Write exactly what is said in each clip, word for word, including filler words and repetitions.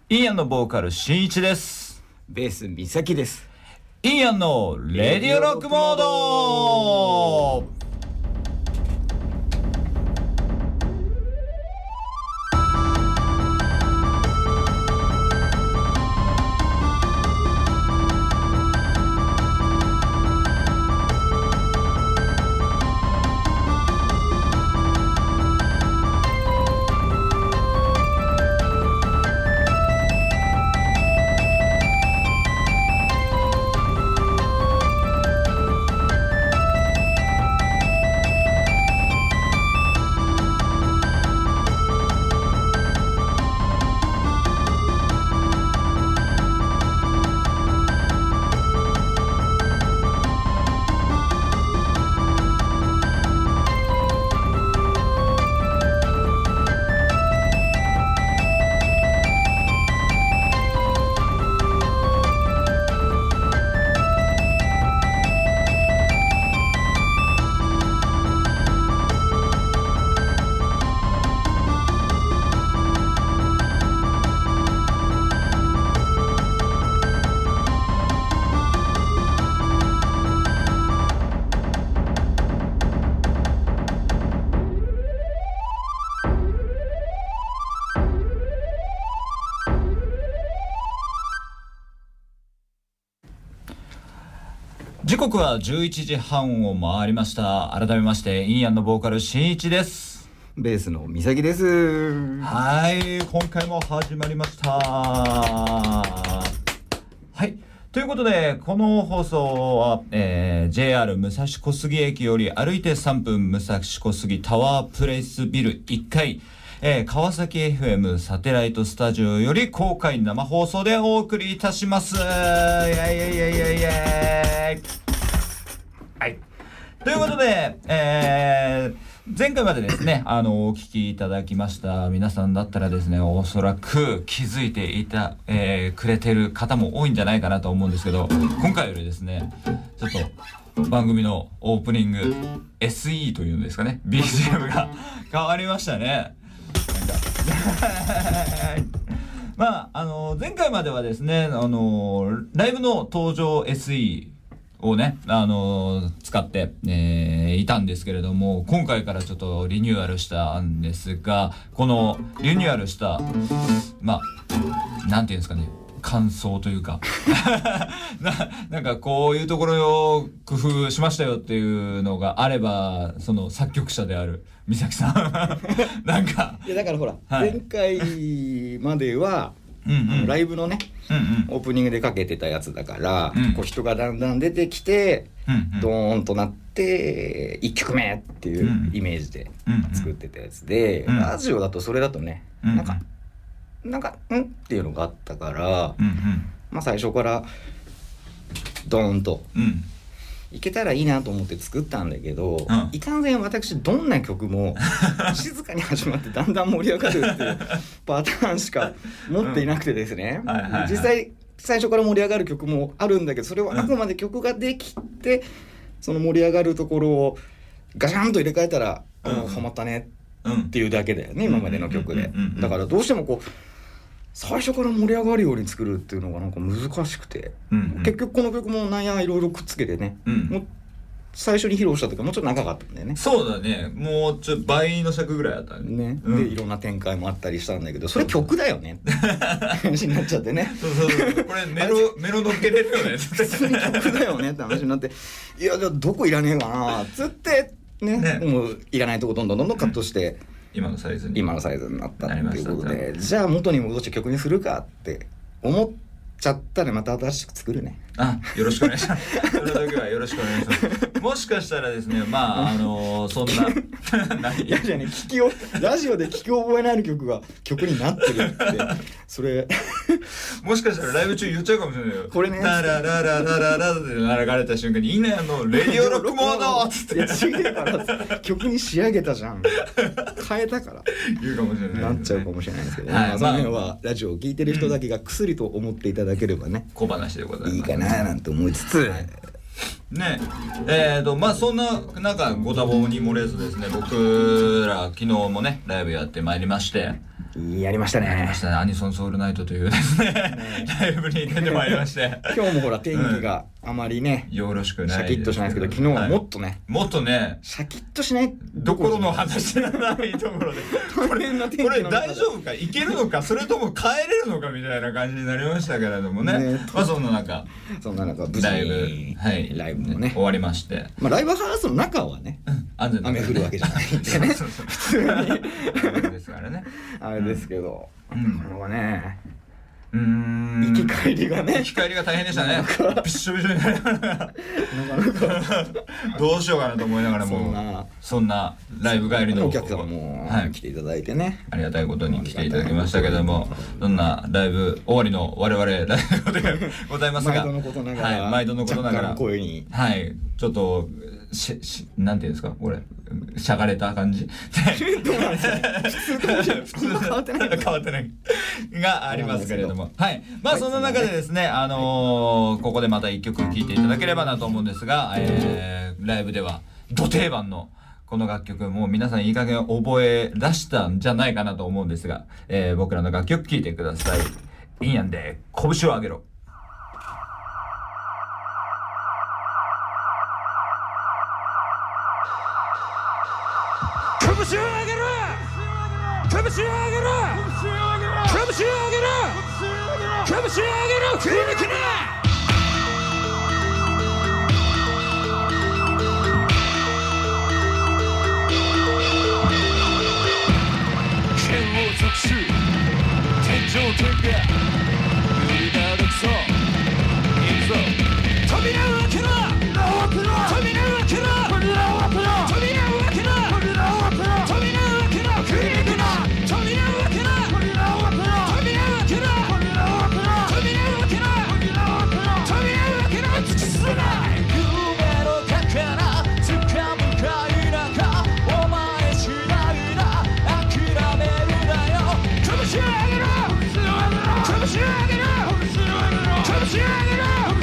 イーアンのボーカルしんいちです。 ベースみさきです。 イーアンのレディオロックモード。時刻はじゅういちじはんを回りました。改めましてイーアンのボーカルしんいちです。 ベースのみさきです。 はい、今回も始まりました。はい、ということでこの放送は、えー、ジェイアール 武蔵小杉駅より歩いてさんぷん、武蔵小杉タワープレイスビルいっかい、えー、川崎 エフエム サテライトスタジオより公開生放送でお送りいたします。イエイイエイイエイイエイ。はい。ということで、えー、前回までですね、あの、お聞きいただきました皆さんだったらですね、おそらく気づいていた、えー、くれてる方も多いんじゃないかなと思うんですけど、今回よりですね、ちょっと番組のオープニング エスイー というんですかね、ビージーエム が変わりましたね。まあ、あの、前回まではですね、あの、ライブの登場 エスイー、をね、あのー、使って、えー、いたんですけれども、今回からちょっとリニューアルしたんですが、このリニューアルした、まあ、なんていうんですかね、感想というかな、なんかこういうところを工夫しましたよっていうのがあれば、その作曲者であるみさきさんなんかいやだからほら、はい、前回まではうんうん、ライブのね、うんうん、オープニングでかけてたやつだから、うん、こう人がだんだん出てきて、うんうん、ドーンとなっていっきょくめっていうイメージで作ってたやつで、うんうん、ラジオだとそれだとね、うんうん、なんかなんかんっていうのがあったから、うんうん、まあ最初からドーンと、うんいけたらいいなと思って作ったんだけど、うん、いかんせん私どんな曲も静かに始まってだんだん盛り上がるっていうパターンしか持っていなくてですね、うんはいはいはい、実際最初から盛り上がる曲もあるんだけど、それはあくまで曲ができて、うん、その盛り上がるところをガシャンと入れ替えたら、うん、ハマったねっていうだけだよね、うん、今までの曲で。だからどうしてもこう最初から盛り上がるように作るっていうのがなんか難しくて、うんうん、結局この曲もなんやいろいろくっつけてね、うん、もう最初に披露した時はもうちょっと長かったんだよね。 そうだね、もうちょっと倍の尺ぐらいあったね、 うん、でいろんな展開もあったりしたんだけど、それ曲だよねって話になっちゃってねそうそうそうこれメロメロ乗っけれるよね普通に曲だよねって話になって、いやじゃあどこいらねえかなっつってね、ねもういらないとこどんどんどんどんカットして、うん今のサイズに今のサイズになったっていうことで、じゃあ元に戻して曲にするかって思っちゃったらまた新しく作るね。 あ、よろしくお願いしますその時はよろしくお願いしますもしかしたらですね、まああのー、そんないやじゃあね、聞きをラジオで聞き覚えのある曲が曲になってるってそれもしかしたらライブ中言っちゃうかもしれないよ。 これねラララララララって流れた瞬間にインナーのレディオロックモードっつっていや違うから曲に仕上げたじゃん変えたから言うかもしれない、ね、 なっちゃうかもしれないですけど、ねはいまあ、その辺はラジオを聞いてる人だけが薬と思っていただければね、 小話でございます、 いいかななんて思いつつ、はいねえーとまあそんななんかご多忙に漏れずですね、僕ら昨日もねライブやってまいりまして、 やりましたね。 やりましたね。アニソンソウルナイトというですね、ライブに出てまいりまして。 今日もほら天気があまりね、 うん、よろしくない。 シャキッとしないですけど、昨日はもっとね、はい、 もっとね、 シャキッとしないどころの話じゃないところで、これこれ大丈夫か、いけるのか、それとも帰れるのかみたいな感じになりましたけれどもね。ね、 まあそんな中、 そんな中無事ライブ、はい、 ライブもね終わりまして、 まあライブハウスの中はね、安全な雨降るわけじゃないんでね、普通にですからね、 あれですけど。うん、これはね、 うーん、 行き帰りがね、 行き帰りが大変でしたね。びっしょびしょになりながらどうしようかなと思いながらも、そんなそんなライブ帰りのお客様も来ていただいてね、 ありがたいことに来ていただきましたけれども、どんなライブ終わりの我々ライブでございますが、 毎度のことながら、 はい、毎度のことながら声に、 はい、ちょっとししなんていうんですか、これしゃがれた感じどうなんですか普通と変わってない変わってないがありますけれども、はい、まあそんな中でですね、あのー、ここでまた一曲聴いていただければなと思うんですが、えー、ライブではド定番のこの楽曲、もう皆さんいい加減覚え出したんじゃないかなと思うんですが、えー、僕らの楽曲聴いてください。いいやんで拳を上げろ。 拳を上げろ、拳を上げろ、拳を上げろ、拳を上げろ、拳を上げろ、振り抜くな。剣を属す天上天下、無理な独走、いくぞ。扉を開けろ、扉を開けろ、扉を開けろ、扉を開けろ、扉を開けろ、振り抜くな。扉を開けろ、扉を開けろ、扉を開けろ、扉を開けろ、扉を開けろ、扉を開けろ、突き進めない夢の宝、掴むか否か、お前次第だ、諦めるなよ。拳を上げろ、拳を上げろ、拳を上げろ、拳を上げろ、拳を上げろ、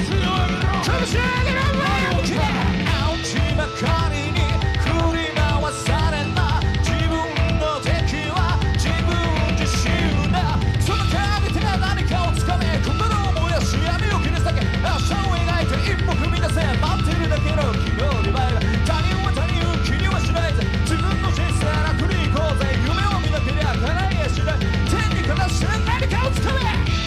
前を向け。青ちばかりに振り回されんな。自分の敵は自分自身だ。その影手が何かをつかめ、心を燃やし闇を切り裂け。明日を描いて一歩踏み出せ。待ってるだけの昨日に前だ。他人は他人を気にはしないぜ。自分の人生楽に行こうぜ。夢を見なけりゃ叶いやしない。天にかざして何かをつかめ。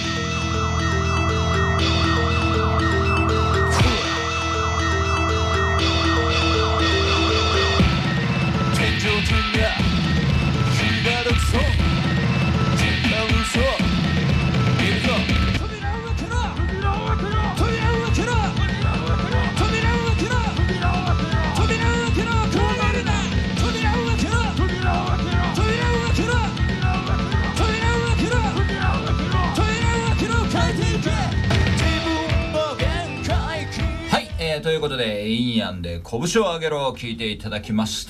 ということで、インヤンで拳を上げろを聞いていただきました。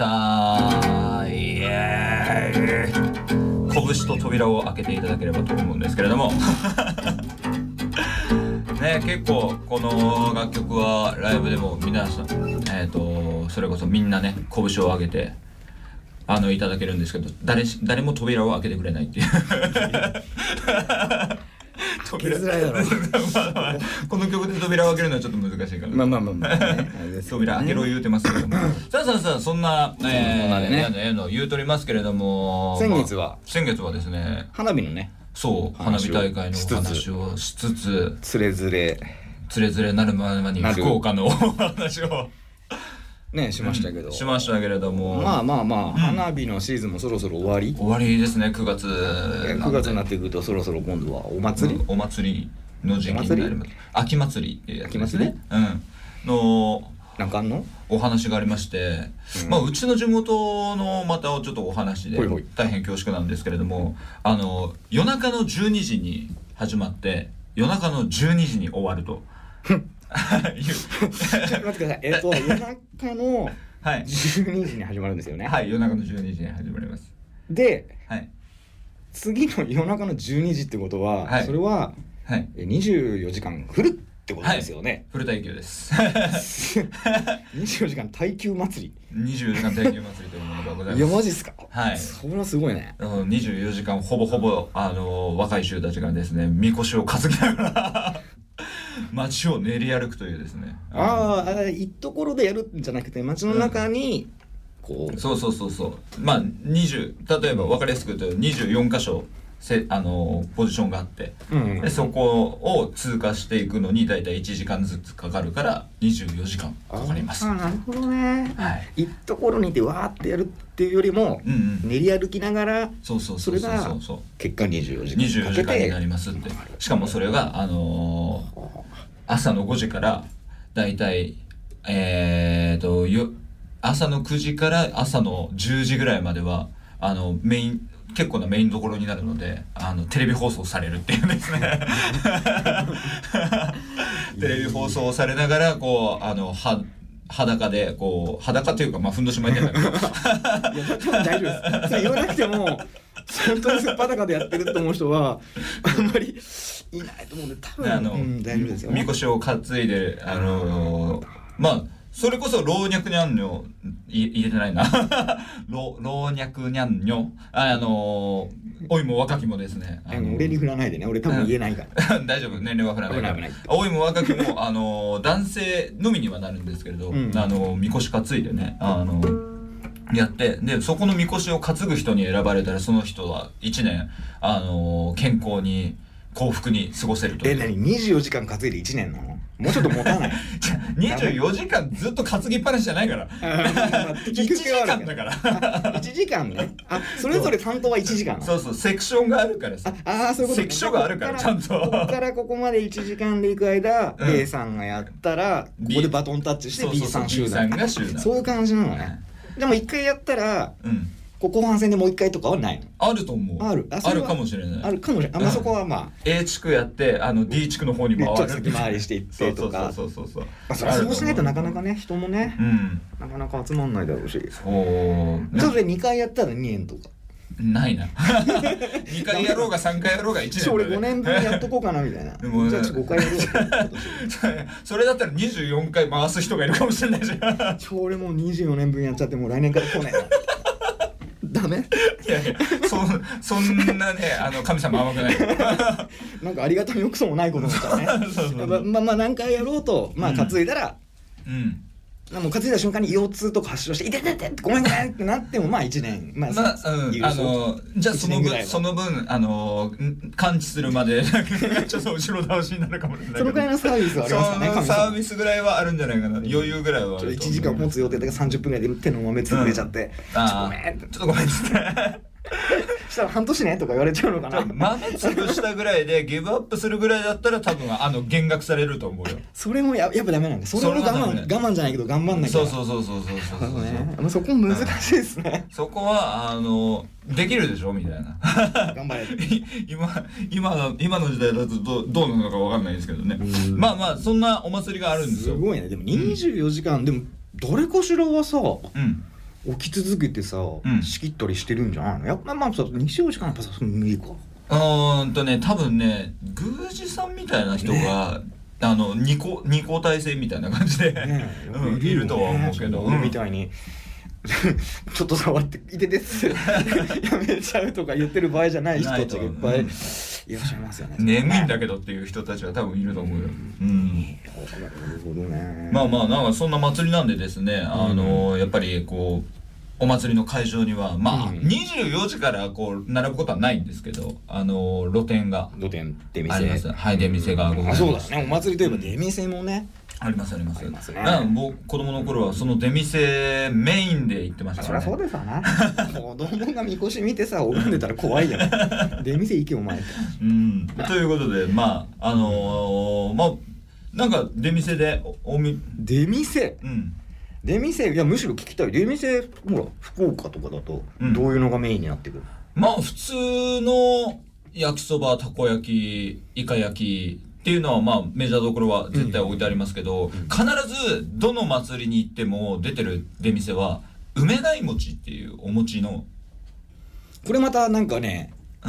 イエーイ。拳と扉を開けていただければと思うんですけれどもね、結構この楽曲はライブでも皆さん、えーと、それこそみんなね、拳を上げてあのいただけるんですけど、誰誰も扉を開けてくれないっていう扉づらいだろまあ、まあ、この曲で扉を開けるのはちょっと難しいから、 まあまあまあまあ、ね、 扉開けろ言うてますけどもさあさあさあ、そんなえー、ね、えー、の言うとりますけれども、 先月は、 まあ、先月はですね、 花火のね、 そう花火大会のお話をしつつ、 つれづれつれづれなるままに福岡のお話をね、しましたけど、 うん、しましたけれども、 まあまあまあ、うん、花火のシーズンもそろそろ終わり終わりですね。くがつくがつになってくると、そろそろ今度はお祭り、 うん、お祭りの時期になります。秋祭りっていうやつですね。うん、のなんかあんのお話がありまして、うん、まあうちの地元のまたちょっとお話で大変恐縮なんですけれども、あの夜中のじゅうにじに始まって夜中のじゅうにじに終わるとちょっと待ってください。えっと夜中のじゅうにじに始まるんですよね。 はい、夜中のじゅうにじに始まります。 で、 はい、 次の夜中のじゅうにじってことは、はい、それは、はい、にじゅうよじかんフルってことですよね、はい、 フル耐久ですにじゅうよじかん耐久祭りにじゅうよじかん耐久祭りというものがございます。 いやマジっすか。 はい、 それはすごいね。 にじゅうよじかんほぼほぼあの若い衆たちがですねみこしを担ぎながら街を練り歩くというですね。 ああ、いいところでやるんじゃなくて街の中にこう、 うん、そうそうそうそうまあにじゅう例えば分かりやすく言うとにじゅうよん箇所せあのポジションがあって、うん、でそこを通過していくのにだいたいいちじかんずつかかるからにじゅうよじかんかかります。 ああなるほどね、はい、いいところにいてわーってやるっていうよりも、うんうん、練り歩きながらそうそうそうそうそうそれが結果にじゅうよじかんにじゅうよじかんになりますって。しかもそれがあのー、朝のごじからだいたいえーとよ朝のくじから朝のじゅうじぐらいまではあのメイン結構なメインどころになるのであのテレビ放送されるっていうですねテレビ放送されながらこうあのは裸でこう裸というかまあふんどし巻いてるんだけどいや多分大丈夫です。それ言わなくても本当にすっぱだかでやってると思う人はあんまりいないと思うんで多分あの、うん、大丈夫ですよ。 みこしを担いであのー、まあそれこそ老若にゃんにょ入れてないな老老若にゃんにょあ、あのー、老いも若きもですね、 あのー、俺に振らないでね俺多分言えないから大丈夫年齢は振らないから老いも若きも、あのー、男性のみにはなるんですけれど、うん、あのー、みこし担いでね、あのー、やってでそこのみこしを担ぐ人に選ばれたらその人はいちねん、あのー、健康に幸福に過ごせるという。 え、何にじゅうよじかん担いでいちねんなの？もうちょっと持たないにじゅうよじかんずっと担ぎっぱなしじゃないからいちじかんだからいちじかんね。あ、それぞれ担当はいちじかんなの？ そうそうセクションがあるからさ。 ああそういうこと、ね、 セクションがあるからちゃんとここからここまでいちじかんで行く間、うん、A さんがやったらここでバトンタッチして B さん集団。 B さんが集団。 そういう感じなのね。でも一回やったら、うん後半戦でもう一回とかはないの？ あると思う。 ある。 あるかもしれない。 あるかもしれない。あ、まあ、そこはまあ A 地区やってあの D 地区の方に回る。 ちょっと先回りしていってとか。 そうそうそうそうそう。 まあ、それそうしないとなかなかね人もね、うん、なかなか集まんないだろうし。 そう。 それでにかいやったらにねんとか。 ないなにかいやろうがさんかいやろうがいちねん。 俺ごねんぶんやっとこうかなみたいなじゃあごかいやろうそれだったらにじゅうよんかい回す人がいるかもしれないじゃん。 ちょ俺もうにじゅうよねんぶんやっちゃってもう来年から来ないなダメ？ いやいや そ, そんなねあの神様甘くないなんかありがたみもクソもないことになっちゃうねそうそうそうまあまあ何回やろうとまあ担いだら、うんうんもう担いだ瞬間に腰痛とか発症して「いてててごめんごめん」ってなってもまあいちねんまあ、まあうん、あのじゃあその分その分あの完治するまでちょっと後ろ倒しになるかもしれないけどそのくらいのサービスはありますかね。 そのサービスぐらいはあるんじゃないかな余裕ぐらいはあるといちじかん持つ予定でさんじゅっぷんぐらいで手の豆潰れちゃって、うん、ちょっとごめんちょっとごめんっつってしたら半年ねとか言われちゃうのかな。 豆潰したぐらいでギブアップするぐらいだったら多分あの減額されると思うよ。 それも や, やっぱダメなんだ。それも我慢我慢じゃないけど頑張んなきゃ。 そうそうそうそうそうそうそう、 ね、そこ難しいですね。 そこはあのできるでしょみたいな頑張れ今今の今の時代だと ど, どうなのかわかんないですけどね。まあまあそんなお祭りがあるんですよ。 すごいね。でもにじゅうよじかん、うん、でもどれかしらはさ、うん起き続けてさ、うん、仕切ったりしてるんじゃないの？やっぱまあさにじゅうよじかんやっぱさ無理か。 うーんとね多分ね宮司さんみたいな人が、ね、あの二個二交代制みたいな感じで、ねうん、いるとは思うけど、 俺みたいにちょっと触っていてですやめちゃうとか言ってる場合じゃない人たちがいっぱいいらっしゃいますよね。 眠いんだけどっていう人たちは多分いると思うよ。うん。なるほどね。 まあまあなんかそんな祭りなんでですね、あのー、やっぱりこうお祭りの会場にはまあ、うん、にじゅうよじからこう並ぶことはないんですけど、あのー、露店が露店出店あります。はい出店がございます。 あそうだね。お祭りといえば出店もね。 ありますあります。ありますね。 僕子供の頃はその出店メインで行ってましたからね。 そりゃそうですわな。子供がみこし見てさ拝んでたら怖いよ。出店行けお前。 うん。ということでまああのー、まあなんか出店でおみ出店。うん。出店いやむしろ聞きたい。出店ほら福岡とかだとどういうのがメインになってくる？ うん、まあ普通の焼きそばたこ焼きイカ焼きっていうのはまあメジャーどころは絶対置いてありますけど、うん、必ずどの祭りに行っても出てる出店は梅貝餅っていうお餅のこれまたなんかね、うん、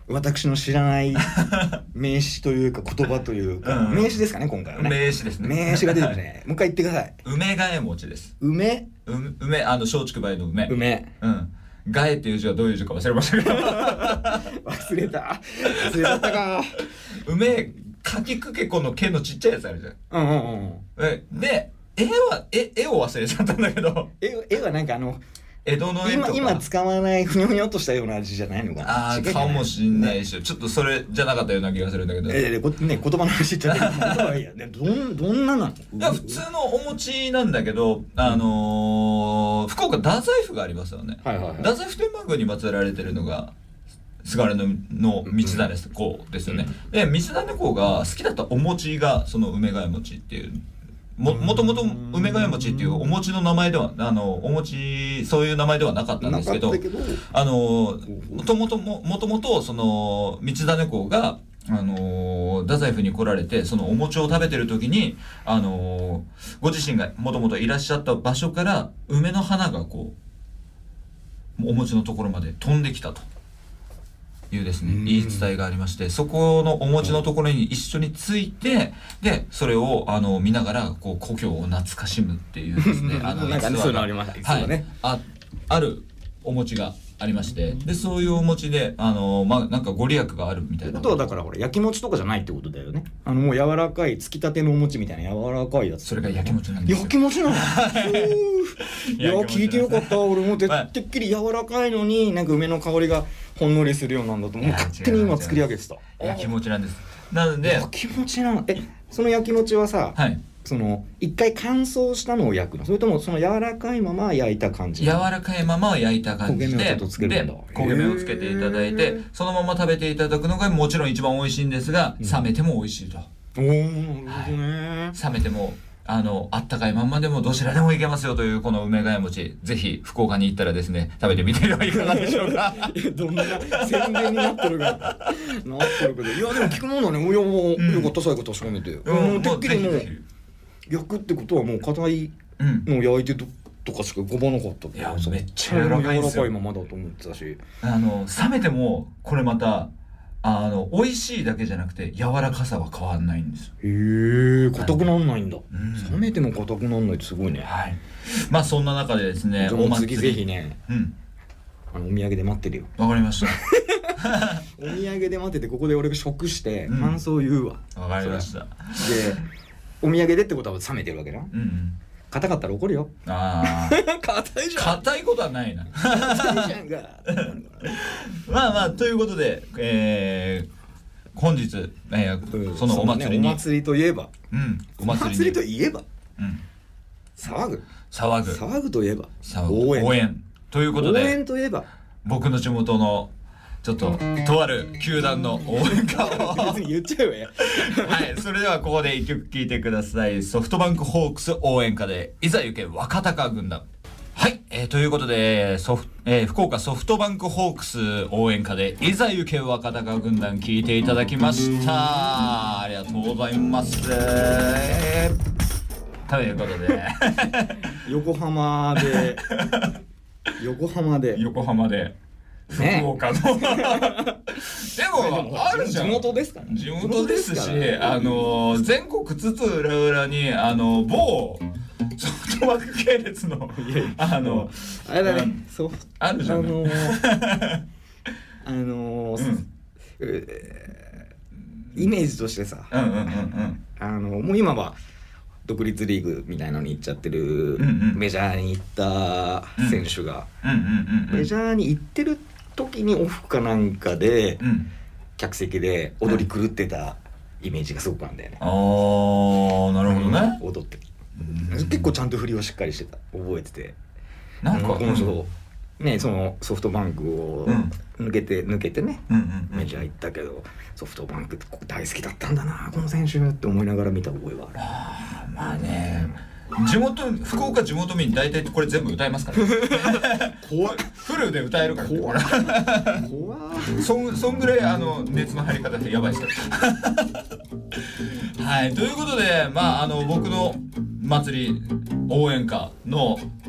私の知らない名詞というか言葉というか、うん、名詞ですかね今回はね。 名詞ですね。 名詞が出てるね。もう一回言ってください。 梅替え餅です。 梅？ う梅あの松竹梅の梅。 梅。 うん。替えっていう字はどういう字か忘れましたけど。 忘れた。忘れちゃったか。 梅かきくけこの毛のちっちゃいやつあるじゃん。 うんうんうん。で絵は絵絵を忘れちゃったんだけど。 絵絵はなんかあの。 江戸の絵とか今, 今使わないふにょふにょっとしたような味じゃないのかな。 ああかもしんないし、ね、ちょっとそれじゃなかったような気がするんだけど、 えー、ね言葉の話言っちゃって言葉はいいや、ね、どんどんななの。 いや普通のお餅なんだけど、あのー、福岡太宰府がありますよね、 はいはいはい、 太宰府天満宮に祀られてるのが菅原のの三種公ですよね、うん、で三種公が好きだったお餅がその梅替え餅っていうも, もともと梅替え餅っていうお餅の名前ではあのお餅そういう名前ではなかったんですけど、あのもともともともとその道種公があの太宰府に来られてそのお餅を食べてる時にあのご自身がもともといらっしゃった場所から梅の花がこうお餅のところまで飛んできたというですね言い伝えがありまして、そこのお餅のところに一緒についてでそれをあの見ながらこう故郷を懐かしむっていうですねあのなんかねそういうのありますはいね、ああるお餅がありまして、でそういうお餅であのまあなんかご利益があるみたいなことはだからほら焼き餅とかじゃないってことだよね。あのもう柔らかいつきたてのお餅みたいな柔らかいやつ。 それが焼き餅なんですよ。 焼き餅なの。いや聞いてよかった。俺もてっきり柔らかいのになんか梅の香りがほんのりするようなんだともう勝手に今作り上げてた。 焼き餅なんです。なので焼き餅なの。えその焼き餅はさ、はい、その一回乾燥したのを焼くの、それともその柔らかいまま焼いた感じ？ 柔らかいまま焼いた感じで、 焦げ目をちょっとつけるんだ。 で焦げ目をつけていただいてそのまま食べていただくのがもちろん一番美味しいんですが、冷めても美味しいと。 おー、なるほどね。 冷めてもあのあったかいまんまでもどちらでもいけますよというこの梅替え餅、ぜひ福岡に行ったらですね食べてみてはいかがでしょうか。 どんな宣伝になってるかなってるけど、いやでも聞くものね、いやもう、うん、よかった最後確かめて、うん、もうてっきりもう焼くってことはもう硬いの焼いてと、とかしか浮かばなかったけど、 いやめっちゃ柔らかいんですよ。 柔らかいままだと思ってたし、 あの冷めてもこれまたあの美味しいだけじゃなくて柔らかさは変わんないんです。 へえ、硬くなんないんだ、 うん、 冷めても硬くなんないってすごいね。 はい。まあそんな中でですね、 お祭りぜひね、 うん、 あのお土産で待ってるよ。 わかりました。 お土産で待っててここで俺が食して感想言うわ。 わ、うん、かりました。でお土産でってことは冷めてるわけな。 うんうん。 硬かったら怒るよ。 ああ。硬いじゃん。硬いことはないな。硬いじゃんが。まあまあということで、えー、本日、えーうん、そのお祭りに、 ね、お祭りといえば、 うん、 お祭り、お祭りといえば、 うん、 騒ぐ騒ぐ騒ぐといえば応援応援ということで、 応援といえば僕の地元のちょっととある球団の応援歌を別に言っちゃうよ。 はい、それではここで一曲聴いてください。ソフトバンクホークス応援歌でいざ行け若鷹軍団。はい、えー、ということでソフ、えー、福岡ソフトバンクホークス応援歌でいざ行け若鷹軍団聴いていただきました。ありがとうございます。ということで横浜で横浜で横浜で福岡の、ね、でもあるじゃん。 地元ですかね。 地元ですし、あの全国津々浦々にあの某ソフトバンク系列のあのあれだね、そうあるじゃん。 あのー、あのーうんえー、イメージとしてさ、 うんうんうんうん、 あのもう今は独立リーグみたいなのに行っちゃってる、うんうん、メジャーに行った選手が、 うんうんうんうん、 メジャーに行ってる時にオフかなんかで、うん、客席で踊り狂ってたイメージがすごくあるんだよね。 あー、なるほどね。 踊って結構ちゃんと振りをしっかりしてた、覚えてて、 なんかこの人、ね、そのソフトバンクを抜けて、うん、抜けてね、うんうんうん、メジャー行ったけどソフトバンク大好きだったんだなこの選手って思いながら見た覚えはある。 あまあね、地元福岡地元民大体これ全部歌えますから怖い、 フルで歌えるから怖い怖いそん、そんぐらいあの熱の入り方でやばいですからはい、ということでまああの僕の祭り応援歌の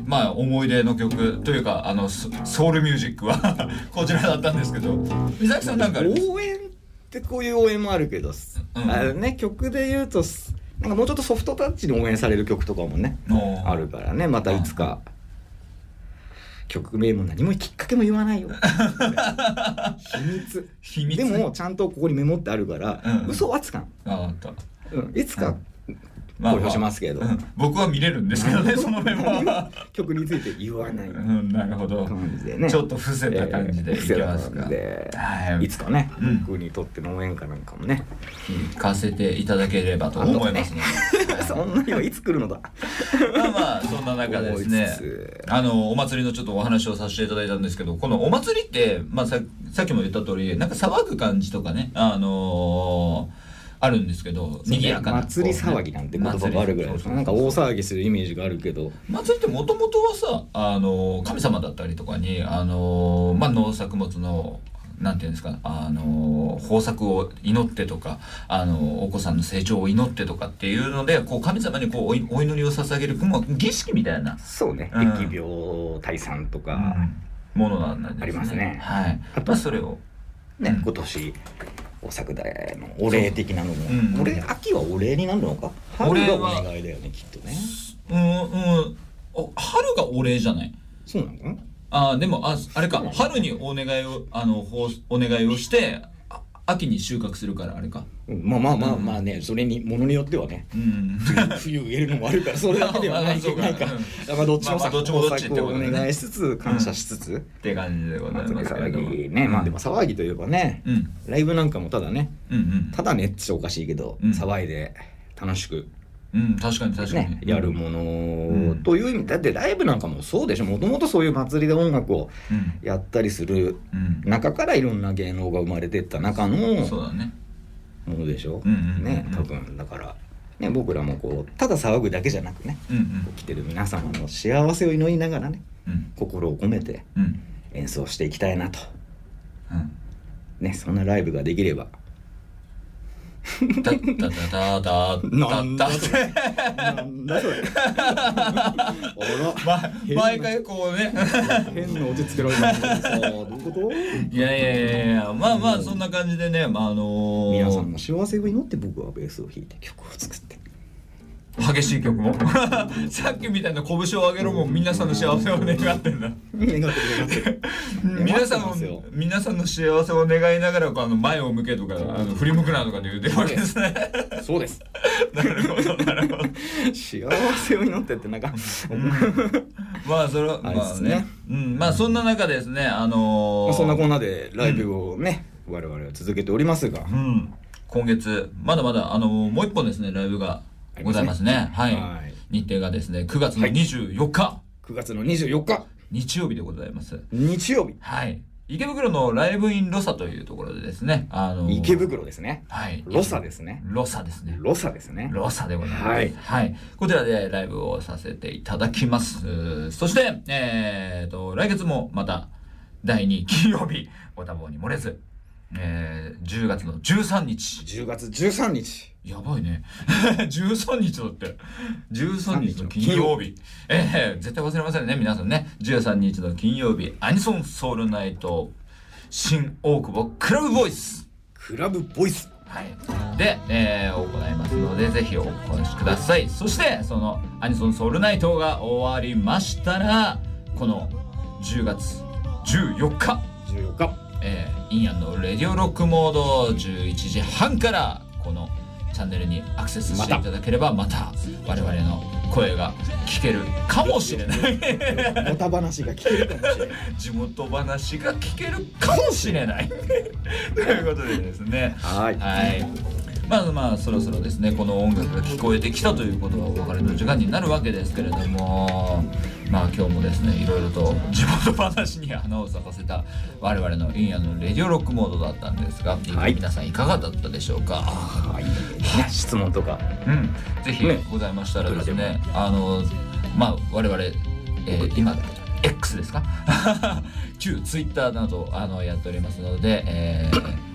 まあ思い出の曲というかあのソウルミュージックはこちらだったんですけど、美咲さんなんかあります？ 応援ってこういう応援もあるけど、うん、あれね、曲で言うとなんかもうちょっとソフトタッチに応援される曲とかもねあるからね、またいつか。曲名も何もきっかけも言わないよ秘密秘密でもちゃんとここにメモってあるから、うん、嘘はつかん。 ああ、 うん、いつか、うん公表しますけど、 まあまあうん、僕は見れるんですけどねそのメモは曲について言わない、うん、なるほど感じで、ね、ちょっと伏せた感じでいきますか、 えー、はい、いつかね、うん、僕にとっての応援歌なんかもね聞かせていただければと思いますので、 ねはい、そんな日はいつ来るのだまあまあそんな中でですね、あのお祭りのちょっとお話をさせていただいたんですけど、このお祭りって、まあ、さ, さっきも言った通りなんか騒ぐ感じとかね、あのーあるんですけど、賑やかな祭り騒ぎなんて言葉があるぐらいです。なんか大騒ぎするイメージがあるけど、 祭りってもともとはさ、あの神様だったりとかにあの、まあ、農作物のなんていうんですか、あの豊作を祈ってとか、あのお子さんの成長を祈ってとかっていうので、こう神様にこうお祈りを捧げる儀式みたいな、 そうね、うん、疫病退散とか、 うん、ものなんですね。 ありますね。 はい。あとはそれをね、うん、今年お作代のお礼的なのも、うん、お礼、秋はお礼になるのか、春がお願いだよねきっとね。 うんうんお春がお礼じゃない？ そうなのかな。 あでもああれか、春にお願いをあのお願いをして秋に収穫するからあれか、 うん、まあまあまあまあね、うん、それにものによってはね、うん、冬植えるのもあるからそれだけではないけどなんか、うん、まあどっちもさ、まあ、豊作をお願いしつつ感謝しつつ、うん、って感じでございますけれども、 騒ぎね、うん、まあでも騒ぎといえばね、うん、ライブなんかもただね、うんうん、ただねっておかしいけど、うん、騒いで楽しくうん、確かに確かに、 ね、やるものという意味だって、ライブなんかもそうでしょ、もともとそういう祭りで音楽をやったりする中からいろんな芸能が生まれていった中のものでしょ、ね、多分だから、ね、僕らもこうただ騒ぐだけじゃなくね、うんうん、来てる皆様の幸せを祈りながらね、うん、心を込めて演奏していきたいなと、うんね、そんなライブができればだだだだだなんだそれなんだそれ毎回こうね変な落ち着けられないさどういうこと？ いやいやいやいやまあまあそんな感じでね、まああのー、 皆さんの幸せを祈って僕はベースを弾いて曲を作って激しい曲もさっきみたいな拳を上げるも皆さんの幸せを願ってんだ願ってる願ってる皆さんの皆さんの幸せを願いながらあの前を向けとかあの振り向くなとかで言ってるわけですね。 そうですなるほどなるほど幸せを祈ってってなんかまあそれはまあね、うん、まあそんな中ですね、あのーまあ、そんなこんなでライブをね、うん、我々は続けておりますが、うん、 今月まだまだあのー、もう一本ですねライブがございますね。はい、はい、日程がですねくがつのにじゅうよっか、はい、 くがつのにじゅうよっか日曜日でございます。 日曜日、 はい、池袋のライブインロサというところでですね、あのー、 池袋ですね。 はい、 ロサですね。 ロサですね。 ロサですね。 ロサでございます。 はい、 はい、こちらでライブをさせていただきます。そして、えーと来月もまただいに金曜日ご多忙に漏れず。えー、じゅうがつのじゅうさんにちじゅうがつじゅうさんにちやばいねじゅうさんにちだってじゅうさんにちの金曜日えー、絶対忘れませんね皆さんね。じゅうさんにちの金曜日アニソンソウルナイト新大久保クラブボイスクラブボイスはいで、えー、行いますのでぜひお越しください。そしてそのアニソンソウルナイトが終わりましたらこのじゅうがつじゅうよっかじゅうよっかえー、インヤンのレディオロックモードじゅういちじはんからこのチャンネルにアクセスしていただければまた我々の声が聞けるかもしれないもた話が聞けるかもしれない地元話が聞けるかもしれないということでですねはい、 はいまあまあそろそろですねこの音楽が聞こえてきたということはお別れの時間になるわけですけれどもまあ今日もですねいろいろと地元話に花を咲かせた我々のインヤのレディオロックモードだったんですが、はい、皆さんいかがだったでしょうか。 はい、ね、質問とか、 うん、ぜひございましたらですね、ねあのまあ我々、えー、今 X ですか旧 Twitter などあのやっておりますので、えー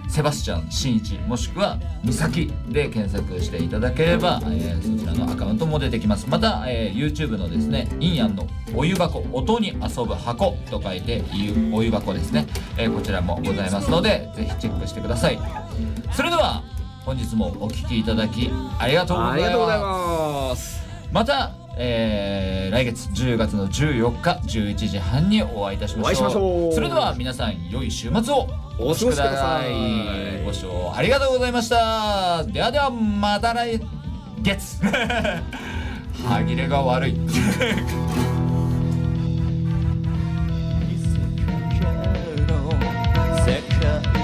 セバスチャン真一もしくは美咲で検索していただければ、えー、そちらのアカウントも出てきます。また、えー、YouTube のですねインヤンのお湯箱、音に遊ぶ箱と書いてお湯箱ですね、えー、こちらもございますのでぜひチェックしてください。それでは本日もお聞きいただきありがとうございます。 ありがとうございます。 また、えー、来月じゅうがつのじゅうよっかじゅういちじはんにお会いいたしましょう。 お会いしましょう。 それでは皆さん良い週末をお過ごしください。 ご視聴ありがとうございました。ではではまた来月歯切れが悪い世界